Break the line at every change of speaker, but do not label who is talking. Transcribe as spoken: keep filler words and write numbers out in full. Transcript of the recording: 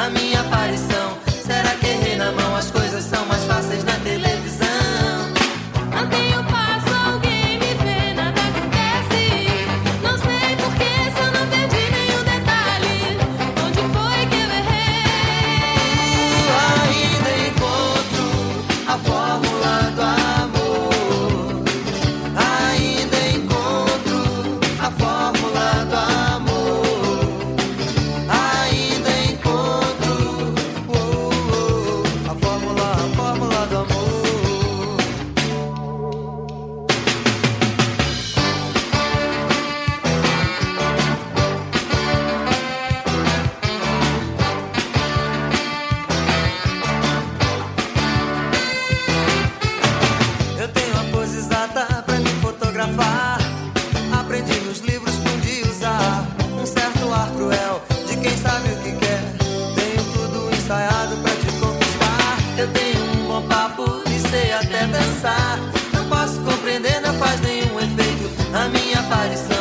a minha aparição. Será que errei na mão? As coisas são mais fáceis na televisão.
Mantenho o passo, alguém me vê, nada acontece. Não sei porquê, se eu não perdi nenhum detalhe. Onde foi que eu errei?
Ainda encontro a fórmula do amor. Ainda encontro a fórmula do amor. Ainda encontro oh, oh, a fórmula, a fórmula do amor. Eu tenho a pose exata pra me fotografar. Aprendi nos livros, pude usar um certo ar cruel de quem sabe o que quer. Tenho tudo ensaiado pra te conquistar. Eu tenho um bom papo e sei até dançar. Não posso compreender, não faz nenhum efeito a minha aparição.